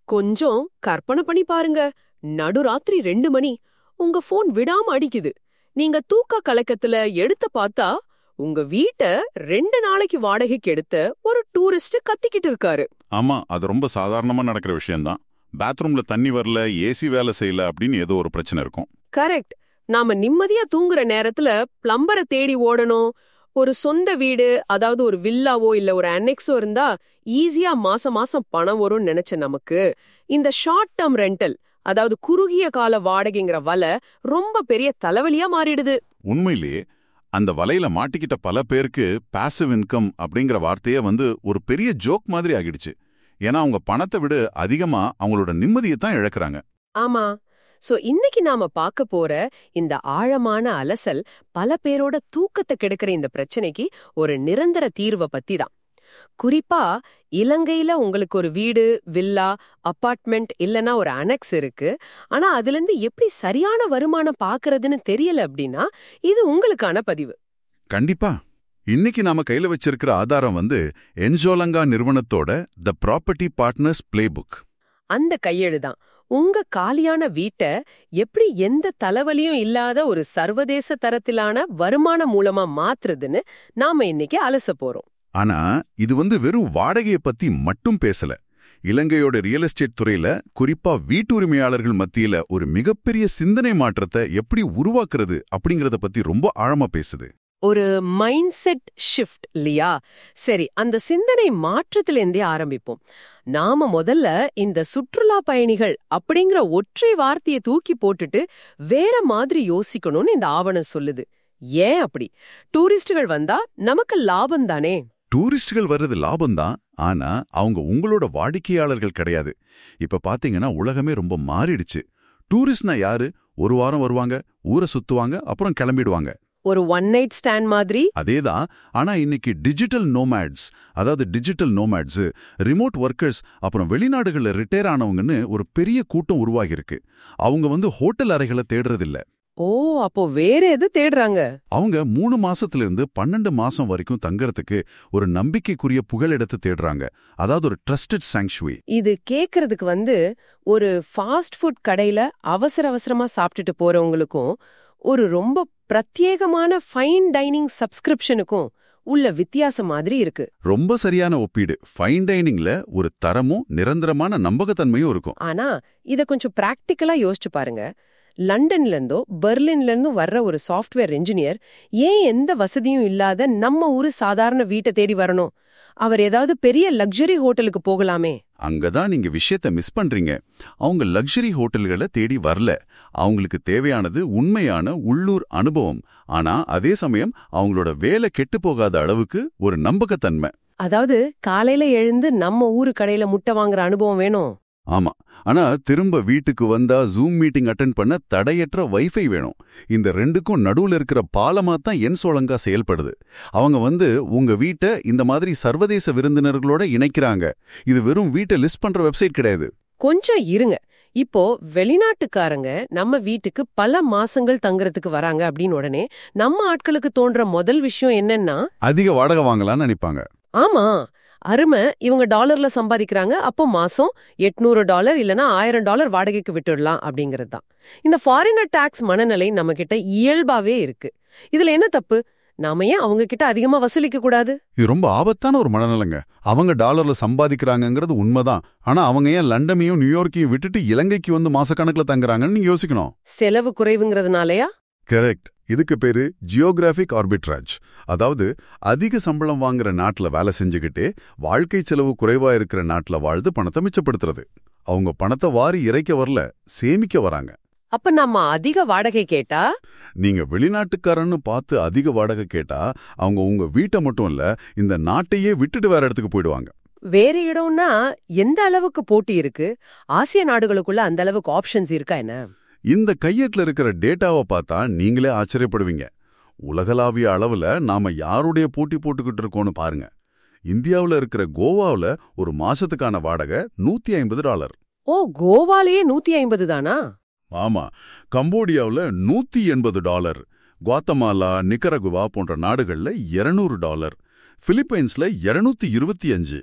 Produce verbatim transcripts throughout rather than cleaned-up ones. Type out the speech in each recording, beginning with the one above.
கொஞ்சம் கற்பனை பண்ணி பாருங்க. நடுராத்திரி ரெண்டு மணி உங்க போன் விடாம அடிக்குது. நீங்க தூக்க கலக்கத்துல எடுத்து பார்த்தா உங்க வீட்ட ரெண்டு நாளைக்கு வாடகைக்கு எடுத்த ஒரு டூரிஸ்ட் கத்திக்கிட்டு இருக்காரு. ஆமா, அது ரொம்ப சாதாரணமா நடக்கிற விஷயம்தான். பாத்ரூம்ல தண்ணி வரல, ஏசி வேலை செய்யல அப்படின்னு ஏதோ ஒரு பிரச்சனை இருக்கும். கரெக்ட். நாம நிம்மதியா தூங்குற நேரத்துல பிளம்பரை தேடி ஓடணும். ஒரு சொந்த வீடு, அதாவது ஒரு வில்லாவோ இல்ல ஒரு அன்னெக்ஸோ இருந்தா ஈஸியா மாசம் மாசம் பணம் வரும்னு நினைச்ச நமக்கு இந்த ஷார்ட் டேர்ம் ரெண்டல், அதாவது குறுகிய கால வாடகைங்கிற வலை ரொம்ப பெரிய தலைவலியா மாறிடுது. உண்மையிலேயே அந்த வலையில மாட்டிக்கிட்ட பல பேருக்கு பாசிவ் இன்கம் அப்படிங்கிற வார்த்தையே வந்து ஒரு பெரிய ஜோக் மாதிரி ஆகிடுச்சு. ஏன்னா அவங்க பணத்தை விட அதிகமா அவங்களோட நிம்மதியை தான் இழக்கிறாங்க. ஆமா. சோ இன்னைக்கு நாம பார்க்க போற இந்த ஆழமான அலசல் பல பேரோட தூக்கத்தை கெடுக்கிற இந்த பிரச்சனைக்கு ஒரு நிரந்தர தீர்வை பத்தி தான். குறிப்பா இலங்கையில உங்களுக்கு ஒரு வீடு, வில்லா, அபார்ட்மெண்ட் இல்லனா ஒரு அனெக்ஸ் இருக்கு. ஆனா அதுல இருந்து எப்படி சரியான வருமானம் பாக்குறதுன்னு தெரியல அப்படின்னா இது உங்களுக்கான பதிவு. கண்டிப்பா. இன்னைக்கு நாம கையில வச்சிருக்கிற ஆதாரம் வந்து என்ஜோலங்கா நிறுவனத்தோட தி ப்ராப்பர்ட்டி பார்ட்னர்ஸ் பிளேபுக். அந்த கையெழுதான் உங்க காலியான வீட்டை எப்படி எந்த தலைவலியும் இல்லாத ஒரு சர்வதேச தரத்திலான வருமானம் மூலமா மாத்துறதுன்னு நாம இன்னைக்கு அலச போறோம். ஆனா இது வந்து வெறும் வாடகையை பத்தி மட்டும் பேசல. இலங்கையோட ரியல் எஸ்டேட் துறையில, குறிப்பா வீட்டுரிமையாளர்கள் மத்தியில ஒரு மிகப்பெரிய சிந்தனை மாற்றத்தை எப்படி உருவாக்குறது அப்படிங்கறத பத்தி ரொம்ப ஆழமா பேசுது. ஒரு மைண்ட் செட் ஷிஃப்ட் இல்லையா? சரி, அந்த சிந்தனை மாற்றத்திலேருந்தே ஆரம்பிப்போம். நாம முதல்ல இந்த சுற்றுலா பயணிகள் அப்படிங்கிற ஒற்றை வார்த்தையை தூக்கி போட்டுட்டு வேற மாதிரி யோசிக்கணும்னு இந்த ஆவணம் சொல்லுது. ஏன் அப்படி? டூரிஸ்டுகள் வந்தா நமக்கு லாபம் தானே. டூரிஸ்டுகள் வர்றது லாபம்தான். ஆனா அவங்க உங்களோட வாடிக்கையாளர்கள் கிடையாது. இப்ப பாத்தீங்கன்னா உலகமே ரொம்ப மாறிடுச்சு. டூரிஸ்ட்னா யாரு? ஒரு வாரம் வருவாங்க, ஊரை சுத்துவாங்க, அப்புறம் கிளம்பிடுவாங்க. ஒரு ஒன் நைட் ஸ்டாண்ட் மாதிரி. அதேதான். ஆனா இன்னைக்கு டிஜிட்டல் நோமேட்ஸ், அதாவது டிஜிட்டல் நோமேட்ஸ், ரிமோட் ஒர்க்கர்ஸ், அப்புறம் வெளிநாடுகள்ல ரிட்டையர் ஆனவங்கன்னு ஒரு பெரிய கூட்டம் உருவாகிருக்கு. அவங்க வந்து ஹோட்டல் அறைகளை தேடுறதில்ல. ஓ, அப்போ வேற எது தேடுறாங்க? அவங்க மூணு மாசத்துல இருந்து பன்னெண்டு மாசம் வரைக்கும் தங்கறதுக்கு ஒரு நம்பிக்கைக்குரிய புகலிடத்தை தேடுறாங்க. அதாவது ஒரு ட்ரஸ்டட் சாங்சுரி. இது கேக்குறதுக்கு வந்து ஒரு ஃபாஸ்ட் ஃபுட் கடையில அவசர அவசரமா சாப்பிட்டுட்டு போறவங்களுக்கும் ஒரு ரொம்ப பிரத்யேகமான ஃபைன் டைனிங் சப்ஸ்கிரிப்ஷனுக்கும் உள்ள வித்தியாசம் மாதிரி இருக்கு. ரொம்ப சரியான ஒப்பீடு. ஃபைன் டைனிங்ல ஒரு தரமும் நிரந்தரமான நம்பகத்தன்மையும் இருக்கும். ஆனா இத கொஞ்சம் பிராக்டிக்கலா யோசிச்சு பாருங்க. லண்டன்ல இருந்தோ பெர்லின்ல இருந்தும் வர்ற ஒரு சாஃப்ட்வேர் இன்ஜினியர் ஏன் எந்த வசதியும் இல்லாத நம்ம ஊரு சாதாரண வீட்டை தேடி வரணும்? அவர் ஏதாவது பெரிய லக்ஸரி ஹோட்டலுக்கு போகலாமே. அங்கதான் நீங்க விஷயத்த மிஸ் பண்றீங்க. அவங்க லக்ஸரி ஹோட்டல்களை தேடி வரல. அவங்களுக்கு தேவையானது உண்மையான உள்ளூர் அனுபவம். ஆனா அதே சமயம் அவங்களோட வேலை கெட்டு போகாத அளவுக்கு ஒரு நம்பகத்தன்மை. அதாவது காலையில எழுந்து நம்ம ஊரு கடையில முட்டை வாங்குற அனுபவம் வேணும். ஆமா. ஆனா திரும்ப வீட்டுக்கு வந்தா ஜூம் மீட்டிங் அட்டெண்ட் பண்ண தடையற்ற வைஃபை வேணும். இந்த ரெண்டுக்கும் நடுவுல இருக்கிற பாலமா தான் என்சோலங்கா செயல்படுது. அவங்க வந்து உங்க வீட்டை இந்த மாதிரி சர்வதேச விருந்தினர்களோட இணைக்கிறாங்க. இது வெறும் வீட்டை லிஸ்ட் பண்ற வெப்சைட் கிடையாது. கொஞ்சம் இருங்க. இப்போ வெளிநாட்டுக்காரங்க நம்ம வீட்டுக்கு பல மாசங்கள் தங்குறதுக்கு வராங்க அப்படின்னு உடனே நம்ம ஆட்களுக்கு தோன்ற முதல் விஷயம் என்னன்னா, அதிக வாடகை வாங்கலாம்னு நினைப்பாங்க. ஆமா, அருமை, இவங்க டாலர்ல சம்பாதிக்கிறாங்க, அப்போ மாசம் எட்நூறு டாலர் இல்லனா ஆயிரம் டாலர் வாடகைக்கு விட்டுடலாம் அப்படிங்கிறது தான். இந்த ஃபாரினர் டாக்ஸ் மனநிலை நம்ம கிட்ட இயல்பாவே இருக்கு. இதுல என்ன தப்பு? நாம ஏன் அவங்க கிட்ட அதிகமா வசூலிக்க கூடாது? இது ரொம்ப ஆபத்தான ஒரு மனநிலைங்க. அவங்க டாலர்ல சம்பாதிக்கிறாங்கிறது உண்மைதான். ஆனா அவங்க ஏன் லண்டனையும் நியூயார்க்கையும் விட்டுட்டு இலங்கைக்கு வந்து மாசக்கணக்கில் தங்குறாங்கன்னு நீங்க யோசிக்கணும். செலவு குறைவுங்கிறதுனாலயா? கரெக்ட். இதுக்கு பேரு ஜியோகிராபிக் ஆர்பிட்ராஜ். அதாவது அதிக சம்பளம் வாங்குற நாட்டுல வேலை செஞ்சுக்கிட்டே வாழ்க்கை செலவு குறைவா இருக்கிற நாட்டுல வாழ்ந்து பணத்தை மிச்சப்படுத்துறது. அவங்க பணத்தை வாரி இறைக்க வரல, சேமிக்க வராங்க. அப்ப நம்ம அதிக வாடகை கேட்டா, நீங்க வெளிநாட்டுக்காரன்னு பார்த்து அதிக வாடகை கேட்டா அவங்க உங்க வீட்டை மட்டும் இல்ல, இந்த நாட்டையே விட்டுட்டு வேற இடத்துக்கு போயிடுவாங்க. வேற இடம்னா எந்த அளவுக்கு போட்டி இருக்கு? ஆசிய நாடுகளுக்குள்ள அந்த அளவுக்கு ஆப்ஷன்ஸ் இருக்கா என்ன? இந்த கையேட்டில் இருக்கிற டேட்டாவை பார்த்தா நீங்களே ஆச்சரியப்படுவீங்க. உலகளாவிய அளவுல நாம யாருடைய போட்டி போட்டுக்கிட்டு இருக்கோம்னு பாருங்க. இந்தியாவுல இருக்கிற கோவாவுல ஒரு மாசத்துக்கான வாடகை நூத்தி ஐம்பது டாலர். ஓ, கோவாலேயே நூத்தி ஐம்பது தானா? ஆமா. கம்போடியாவுல நூத்தி எண்பது டாலர். குவாத்தமாலா, நிக்கரகுவா போன்ற நாடுகள்ல இருநூறு டாலர். பிலிப்பைன்ஸ்ல இருநூத்தி இருபத்தி அஞ்சு.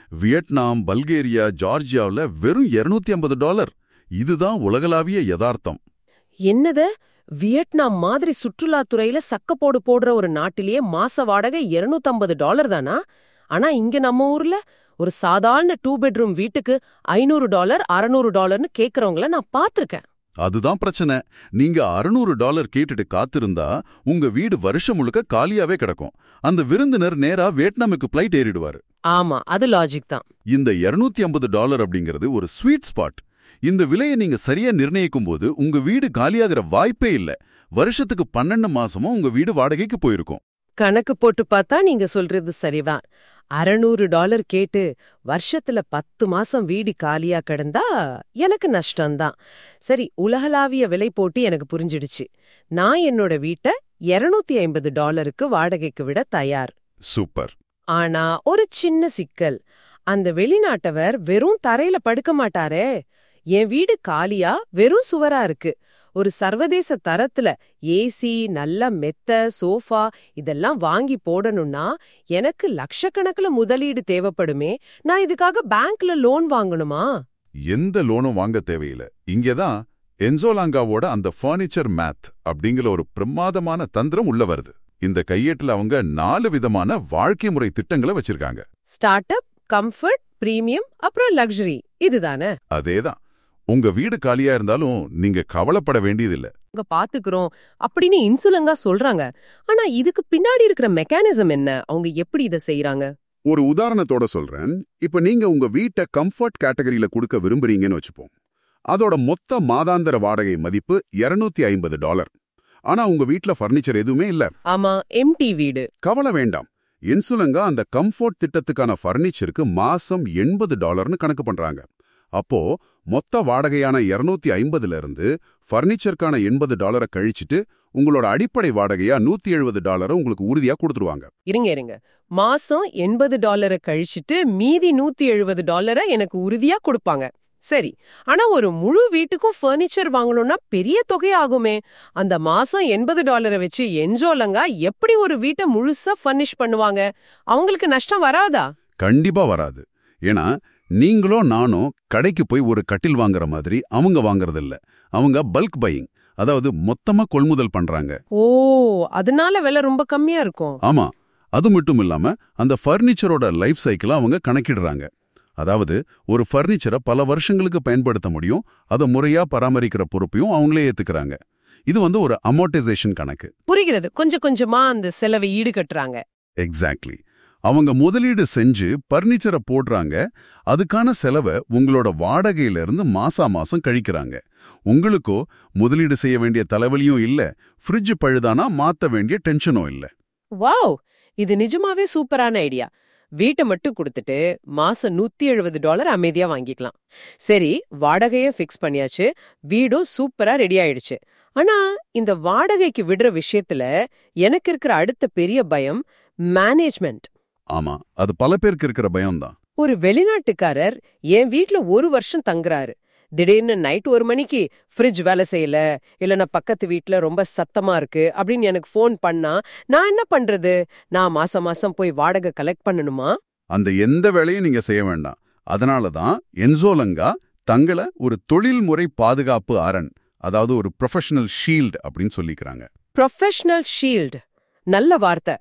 வியட்நாம், பல்கேரியா, ஜார்ஜியாவுல வெறும் இருநூத்தி ஐம்பது டாலர். இதுதான் உலகளாவிய யதார்த்தம். என்னது, வியட்நாம் மாதிரி சுற்றுலாத்துறையில சக்கப்போடு போடுற ஒரு நாட்டிலேயே மாச வாடகை இருநூத்தி ஐம்பது டாலர் தானா? ஆனா இங்க நம்ம ஊர்ல ஒரு சாதாரண டூ பெட்ரூம் வீட்டுக்கு ஐநூறு டாலர் அறுநூறு டாலர்னு கேக்குறவங்கள நான் பாத்திருக்கேன். அதுதான் பிரச்சனை. நீங்க அறுநூறு டாலர் கேட்டுட்டு காத்திருந்தா உங்க வீடு வருஷம் முழுக்க காலியாவே கிடக்கும். அந்த விருந்தினர் நேரா வியட்நாமுக்கு பிளைட் ஏறிடுவாரு. ஆமா, அது லாஜிக் தான். இந்த இருநூத்தி ஐம்பது டாலர் அப்படிங்கிறது ஒரு ஸ்வீட் ஸ்பாட். இந்த விலையை நீங்க சரியா நிர்ணயிக்கும் போது உங்க வீடு காலியாகிற வாய்ப்பே இல்ல. வருஷத்துக்கு பன்னெண்டு மாசமும் உங்க வீடு வாடகைக்கு போயிருக்கும். கணக்கு போட்டு பார்த்தா நீங்க சொல்றது சரிதான். அறுநூறு டாலர் கேட்டு வருஷத்துல பத்து மாசம் வீடு காலியா கிடந்தா எனக்கு நஷ்டம்தான். சரி, உலகளாவிய விலை போட்டு எனக்கு புரிஞ்சிடுச்சு. நான் என்னோட வீட்டை இருநூத்தி ஐம்பது டாலருக்கு வாடகைக்கு விட தயார். சூப்பர். ஆனா ஒரு சின்ன சிக்கல். அந்த வெளிநாட்டவர் வெறும் தரையில படுக்க மாட்டாரே. என் வீடு காலியா வெறும் சுவரா இருக்கு. ஒரு சர்வதேச தரத்துல ஏசி, நல்ல மெத்த, சோஃபா இதெல்லாம் வாங்கி போடணும்னா எனக்கு லட்சக்கணக்கில் முதலீடு தேவைப்படுமே. நான் இதுக்காக பேங்க்ல லோன் வாங்கணுமா? எந்த லோனும் வாங்க தேவையில்லை. இங்கதான் என்சோலாங்காவோட அந்த ஃபர்னிச்சர் மேத் அப்படிங்கிற ஒரு பிரமாதமான தந்திரம் உள்ள வருது. இந்த கையேட்டுல அவங்க நாலு விதமான வாழ்க்கை முறை திட்டங்களை வச்சிருக்காங்க. ஸ்டார்ட் அப், கம்ஃபர்ட், பிரீமியம், அப்புறம் லக்ஸரி. இதுதானே? அதேதான். உங்க வீடு காலியா இருந்தாலும் நீங்க கவலைப்பட வேண்டியதில்லை. உங்க பாத்துக்கிறோம் அப்படின்னு இன்சுலங்கா சொல்றாங்க. ஆனா இதுக்கு பின்னாடி இருக்கிற மெக்கானிசம் என்ன? அவங்க எப்படி இதை செய்யறாங்க? ஒரு உதாரணத்தோட சொல்றேன். இப்ப நீங்க உங்க வீட்டை கம்ஃபர்ட் கேட்டகரியில கொடுக்க விரும்புறீங்கன்னு வச்சுப்போம். அதோட மொத்த மாதாந்திர வாடகை மதிப்பு இருநூத்தி ஐம்பது டாலர். ஆனா உங்க வீட்ல ஃபர்னிச்சர் எதுவுமே இல்ல. ஆமா, எம்டி வீடு. கவலை வேண்டாம். இன்சுலங்கா அந்த கம்ஃபர்ட் திட்டத்துக்கான ஃபர்னிச்சருக்கு மாசம் எண்பது டாலர்னு கணக்கு பண்றாங்க. அப்போ மொத்த வாடகையான இருநூத்தி ஐம்பதுல இருந்து ஃபர்னிச்சருக்கான எண்பது டாலரை கழிச்சிட்டு உங்களோட அடிப்படை வாடகையா நூத்தி எழுபது டாலரை உங்களுக்கு உறுதியா கொடுத்துருவாங்க. இருங்க இருங்க மாசம் எண்பது டாலரை கழிச்சிட்டு மீதி நூத்தி எழுபது டாலரை எனக்கு உறுதியா கொடுப்பாங்க. சரி, ஆனா ஒரு முழு வீட்டுக்கும் ஃபர்னிச்சர் வாங்கணும்னா பெரிய தொகை ஆகுமே. அந்த மாசம் எண்பது டாலரை வச்சு என்ஜோலங்கா எப்படி ஒரு வீட்டை முழுசா ஃபர்னிஷ் பண்ணுவாங்க? அவங்களுக்கு நஷ்டம் வராதா? கண்டிப்பா வராது. ஏன்னா நீங்களோ நானோ கடைக்கு போய் ஒரு கட்டில் வாங்குற மாதிரி அவங்க வாங்குறதில்ல. அவங்க பல்க் பையிங், அதாவது மொத்தமா கொள்முதல் பண்றாங்க. ஓ, அதனால விலை ரொம்ப கம்மியா இருக்கும். ஆமா, அது மட்டும் இல்லாம அந்த ஃபர்னிச்சரோட லைஃப் சைக்கிளை அவங்க கணக்கிடுறாங்க. அதாவது ஒரு ஃபர்னிச்சரை பல வருஷங்களுக்கு பயன்படுத்த முடியும். அதை முறையா பராமரிக்கிற பொறுப்பையும் அவங்களே ஏத்துக்கிறாங்க. இது வந்து ஒரு அமோர்டைசேஷன் கணக்கு. புரிகிறது. கொஞ்சம் கொஞ்சமா அந்த செலவை ஈடுகட்டுறாங்க. எக்ஸாக்ட்லி. அவங்க முதலீடு செஞ்சு பர்னிச்சரை போடுறாங்க. அதுக்கான செலவை உங்களோட வாடகையில இருந்து மாசா மாசம் கழிக்கிறாங்க. உங்களுக்கோ முதலீடு செய்ய வேண்டிய தலைவலியும் இல்ல, ஃப்ரிட்ஜ் பழுதானா மாத்த வேண்டிய டென்ஷனும் இல்ல. வாவ், இது நிஜமாவே சூப்பரான ஐடியா. வீட்டை மட்டும் கொடுத்துட்டு மாசம் நூத்தி எழுபது டாலர் அமைதியா வாங்கிக்கலாம். சரி, வாடகையும் ஃபிக்ஸ் பண்ணியாச்சு, வீடும் சூப்பரா ரெடி ஆயிடுச்சு. ஆனா இந்த வாடகைக்கு விடுற விஷயத்துல எனக்கு இருக்கிற அடுத்த பெரிய பயம் மேனேஜ்மெண்ட். ஆமா, அது பல பேருக்கு இருக்கிற பயம்தான். ஒரு வெளிநாட்டுக்காரர் என் வீட்ல ஒரு வருஷம் தங்குறாரு. திடீர்னு நைட் ஒரு மணிக்கு ஃப்ரிட்ஜ் வேலை செய்யல, இல்லைன்னா பக்கத்து வீட்டுல ரொம்ப சத்தமா இருக்கு அப்படின்னு எனக்கு ஃபோன் பண்ணா நான் என்ன பண்றது? நான் மாசம் மாசம் போய் வாடகை கலெக்ட் பண்ணணுமா? அந்த எந்த வேலையும் நீங்க செய்ய வேண்டாம். அதனாலதான் என்சோலங்கா தங்களை ஒரு தொழில்முறை பாதுகாப்பு அரண், அதாவது ஒரு ப்ரொஃபஷனல் ஷீல்ட் அப்படின்னு சொல்லிக்கிறாங்க. ப்ரொஃபஷனல் ஷீல்ட், நல்ல வார்த்தை.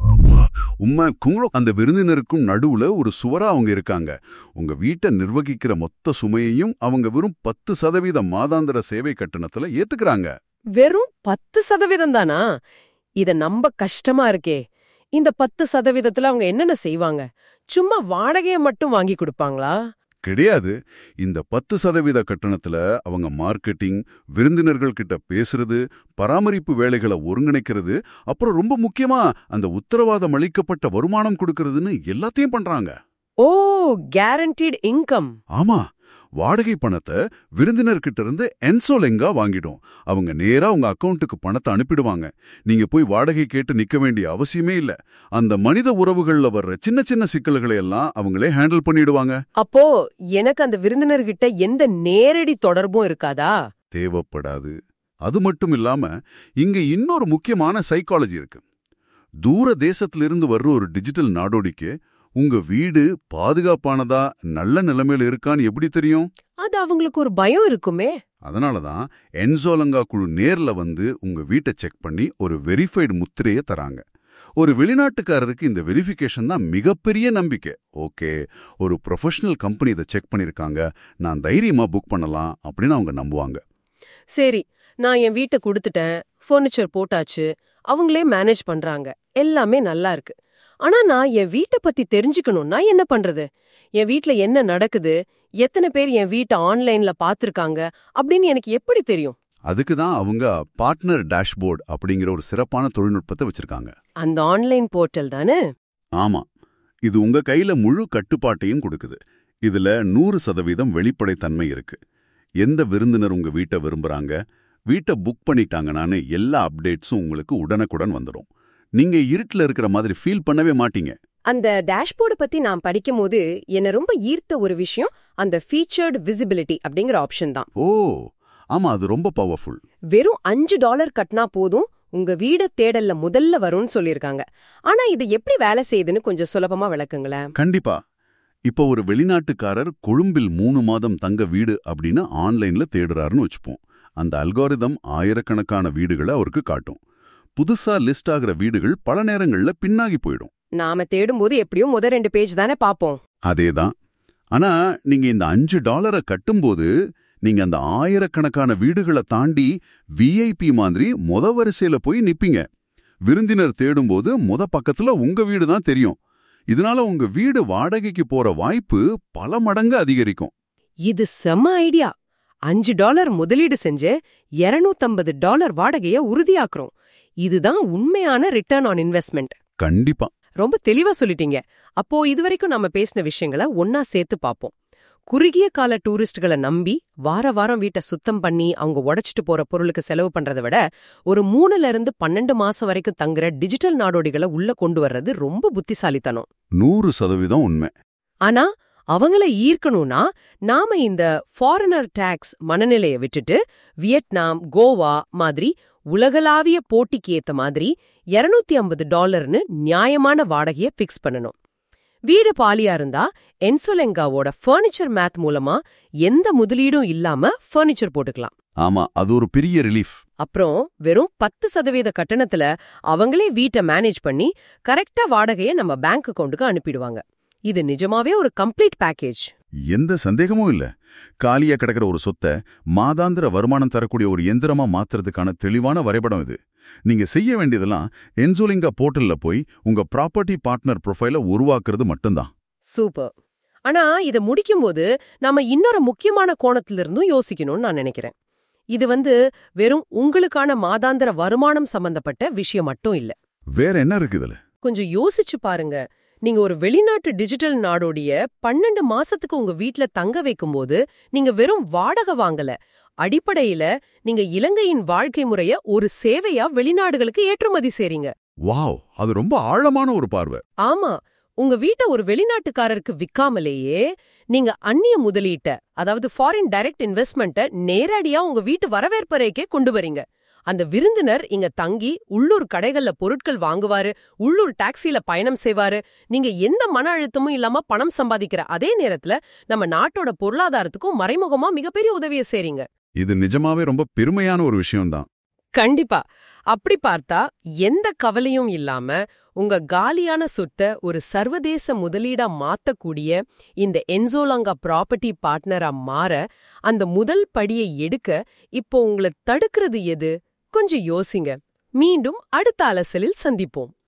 உண்மை. அந்த விருந்தினருக்கும் நடுவுல ஒரு சுவரா அவங்க இருக்காங்க. உங்க வீட்டை நிர்வகிக்கிற மொத்த சுமையையும் அவங்க வெறும் பத்து சதவீத மாதாந்திர சேவை கட்டணத்துல ஏத்துக்கிறாங்க. வெறும் பத்து சதவீதம் தானா? இத நம்ப கஷ்டமா இருக்கே. இந்த பத்து சதவீதத்துல அவங்க என்னென்ன செய்வாங்க? சும்மா வாடகையை மட்டும் வாங்கி கொடுப்பாங்களா? கிடையாது. இந்த பத்து சதவீத கட்டணத்துல அவங்க மார்க்கெட்டிங், விருந்தினர்கள் கிட்ட பேசுறது, பராமரிப்பு வேலைகளை ஒருங்கிணைக்கிறது, அப்புறம் ரொம்ப முக்கியமா அந்த உத்தரவாதம் அளிக்கப்பட்ட வருமானம் கொடுக்கறதுன்னு எல்லாத்தையும் பண்றாங்க. ஓ, கேரண்டீட் இன்கம். ஆமா, வாடகை பணத்தை விருந்தினர்கிட்ட இருந்து என்சோலங்கா வாங்கிடும். அவங்க நேரா உங்க அக்கவுண்ட்டுக்கு பணத்தை அனுப்பிடுவாங்க. நீங்க போய் வாடகை கேட்டு நிக்க வேண்டிய அவசியமே இல்ல. அந்த மனித உறவுகள்ல வர்ற சின்ன சின்ன சிக்கல்களை எல்லாம் அவங்களே ஹேண்டில் பண்ணிடுவாங்க. அப்போ எனக்கு அந்த விருந்தினர்கிட்ட எந்த நேரடி தொடர்பும் இருக்காதா? தேவைப்படாது. அது மட்டும் இல்லாம இங்க இன்னொரு முக்கியமான சைக்காலஜி இருக்கு. தூர தேசத்திலிருந்து வர்ற ஒரு டிஜிட்டல் நாடோடிக்கு உங்க வீடு பாதுகாப்பானதா நல்ல நிலைமையில இருக்கான்னு எப்படி தெரியும்? அது அவங்களுக்கு ஒரு பயம் இருக்குமே. அதனாலதான் என்சோலங்கா குழு நேர்ல வந்து உங்க வீட்டை செக் பண்ணி ஒரு வெரிஃபைடு முத்திரையை தராங்க. ஒரு வெளிநாட்டுக்காரருக்கு இந்த வெரிஃபிகேஷன் தான் மிகப்பெரிய நம்பிக்கை. ஓகே, ஒரு ப்ரொஃபஷனல் கம்பெனி இதை செக் பண்ணிருக்காங்க, நான் தைரியமா புக் பண்ணலாம் அப்படின்னு அவங்க நம்புவாங்க. சரி, நான் என் வீட்டை கொடுத்துட்டேன், ஃபர்னிச்சர் போட்டாச்சு, அவங்களே மேனேஜ் பண்றாங்க, எல்லாமே நல்லா இருக்கு. ஆனா நான் என் வீட்டை பத்தி தெரிஞ்சுக்கணும்னா என்ன பண்றது? என் வீட்ல என்ன நடக்குது, எத்தனை பேர் என் வீட்டை ஆன்லைன்ல பாத்திருக்காங்க அப்படின்னு எனக்கு எப்படி தெரியும்? அதுக்கு தான் அவங்க பார்ட்னர் டேஷ்போர்ட் அப்படிங்கிற ஒரு சிறப்பான தொழில்நுட்பத்தை வச்சிருக்காங்க. அந்த ஆன்லைன் போர்ட்டல் தானே? ஆமா, இது உங்க கையில முழு கட்டுப்பாட்டையும் கொடுக்குது. இதுல நூறு சதவீதம் வெளிப்படைத்தன்மை இருக்கு. எந்த விருந்தினர் உங்க வீட்டை விரும்புறாங்க, வீட்டை புக் பண்ணிட்டாங்கன்னு எல்லா அப்டேட்ஸும் உங்களுக்கு உடனுக்குடன் வந்துடும். நீங்க இருட்டுல இருக்கிற மாதிரி ஃபீல் பண்ணவே மாட்டீங்க. அந்த டேஷ்போர்டு பத்தி நான் படிக்கும் போது என்ன ரொம்ப ஈர்த்த ஒரு விஷயம் அந்த ஃபீச்சர்டு விசிபிலிட்டி அப்படிங்கிற ஆப்ஷன் தான். ஓ ஆமா, அது ரொம்ப பவர்ஃபுல். வெறும் அஞ்சு டாலர் கட்டினா போதும் உங்க வீட தேடல்ல முதல்ல வரும்னு சொல்லிருக்காங்க. ஆனா இது எப்படி வேலை செய்யுதுன்னு கொஞ்சம் சுலபமா விளக்குங்களேன். கண்டிப்பா. இப்போ ஒரு வெளிநாட்டுக்காரர் கொழும்பில் மூணு மாதம் தங்க வீடு அப்படின்னு ஆன்லைன்ல தேடுறாருன்னு வச்சுப்போம். அந்த அல்காரிதம் ஆயிரக்கணக்கான வீடுகளை அவருக்கு காட்டும். புதுசா லிஸ்ட் ஆகிற வீடுகள் பல நேரங்கள்ல பின்னாகி போயிடும். நாம தேடும்போது எப்படியும் முத ரெண்டு பேஜ் தானே பாப்போம். அதேதான். ஆனா நீங்க இந்த அஞ்சு டாலரை கட்டும்போது நீங்க அந்த ஆயிரக்கணக்கான வீடுகளை தாண்டி விஐபி மாதிரி மொத வரிசையில போய் நிப்பீங்க. விருந்தினர் தேடும்போது மொத பக்கத்துல உங்க வீடு தான் தெரியும். இதனால உங்க வீடு வாடகைக்கு போற வாய்ப்பு பல மடங்கு அதிகரிக்கும். இது செம்ம ஐடியா. அஞ்சு டாலர் முதலீடு செஞ்சு இருநூத்தம்பது டாலர் வாடகைய உறுதியாக்குறோம். இதுதான் உண்மையான ரிட்டர்ன் ஆன் இன்வெஸ்ட்மெண்ட். கண்டிப்பா. ரொம்ப தெளிவா சொல்லிட்டீங்க. அப்போ இதுவரைக்கும் நம்ம பேசின விஷயங்களை ஒன்னா சேர்த்து பாப்போம். குறுகிய கால டூரிஸ்ட்களை நம்பி வார வாரம் வீட்டை சுத்தம் பண்ணி அவங்க உடைச்சிட்டு போற பொருளுக்கு செலவு பண்றதை விட ஒரு மூணுல இருந்து பன்னெண்டு மாசம் வரைக்கும் தங்குற டிஜிட்டல் நாடோடிகளை உள்ள கொண்டு வர்றது ரொம்ப புத்திசாலித்தனம். நூறு சதவீதம் உண்மை. ஆனா அவங்கள ஈர்க்கணும்னா நாம இந்த ஃபாரினர் டாக்ஸ் மனநிலைய விட்டுட்டு வியட்நாம், கோவா மாதிரி உலகளாவிய போட்டிக்கு ஏத்த மாதிரி இருநூத்தி ஐம்பது டாலர்னு நியாயமான வாடகைய பிக்ஸ் பண்ணணும். வீடு பாலியா இருந்தா என்சோலெங்காவோட ஃபர்னிச்சர் மேத் மூலமா எந்த முதலீடும் இல்லாம ஃபர்னிச்சர் போட்டுக்கலாம். ஆமா, அது ஒரு பெரிய ரிலீஃப். அப்புறம் வெறும் பத்து சதவீத கட்டணத்துல அவங்களே வீட்டை மேனேஜ் பண்ணி கரெக்டா வாடகைய நம்ம பேங்க் அக்கவுண்டுக்கு அனுப்பிடுவாங்க. இது நிஜமாவே ஒரு கம்ப்ளீட் பேக்கேஜ். எந்த சந்தேகமும் இல்ல. காலியா கிடக்கிற ஒரு சொத்தை மாதாந்திர வருமானம் தரக்கூடிய ஒரு எந்திரமா மாத்துறதுக்கான தெளிவான வரைபடம் இது. நீங்க செய்ய வேண்டியதெல்லாம் என்சோலிங்கா போர்ட்டல்ல போய் உங்க ப்ராப்பர்ட்டி பார்ட்னர் ப்ரொஃபைல உருவாக்குறது மட்டும்தான். சூப்பர். ஆனா இதை முடிக்கும்போது நாம இன்னொரு முக்கியமான கோணத்திலிருந்தும் யோசிக்கணும்னு நான் நினைக்கிறேன். இது வந்து வெறும் உங்களுக்கான மாதாந்திர வருமானம் சம்பந்தப்பட்ட விஷயம் மட்டும் இல்ல. வேற என்ன இருக்கு இதுல? கொஞ்சம் யோசிச்சு பாருங்க. நீங்க ஒரு வெளிநாட்டு டிஜிட்டல் நாடோடிய பன்னெண்டு மாசத்துக்கு உங்க வீட்ல தங்க வைக்கும்போது நீங்க வெறும் வாடகை வாங்கல. அடிப்படையில நீங்க இலங்கையின் வாழ்க்கை முறைய ஒரு சேவையா வெளிநாடுகளுக்கு ஏற்றுமதி செய்றீங்க. வாவ், அது ரொம்ப ஆழமான ஒரு பார்வை. ஆமா, உங்க வீட்டை ஒரு வெளிநாட்டுக்காரருக்கு விக்காமலேயே நீங்க அந்நிய முதலீட்ட, அதாவது ஃபாரின் டைரக்ட் இன்வெஸ்ட்மெண்ட்டை நேரடியா உங்க வீட்டு வரவேற்பறைக்கே கொண்டு வரீங்க. அந்த விருந்தினர் இங்க தங்கி உள்ளூர் கடைகள்ல பொருட்கள் வாங்குவாரு, உள்ளூர் டாக்ஸில பயணம் செய்வாரு. நீங்க எந்த மன அழுத்தமும் இல்லாம பணம் சம்பாதிக்கிற அதே நேரத்துல நம்ம நாட்டோட பொருளாதாரத்துக்கும் மறைமுகமா மிகப்பெரிய உதவியை செய்றீங்க. இது நிஜமாவே ரொம்ப பெருமையான ஒரு விஷயம்தான். கண்டிப்பா. அப்படி பார்த்தா எந்த கவலையும் இல்லாம உங்க காலியான சொத்தை ஒரு சர்வதேச முதலீடா மாத்தக்கூடிய இந்த என்சோலங்கா ப்ராப்பர்ட்டி பார்ட்னரா மாற அந்த முதல் படியை எடுக்க இப்போ உங்களை தடுக்கிறது எது? கொஞ்சம் யோசிங்க. மீண்டும் அடுத்த அலசலில் சந்திப்போம்.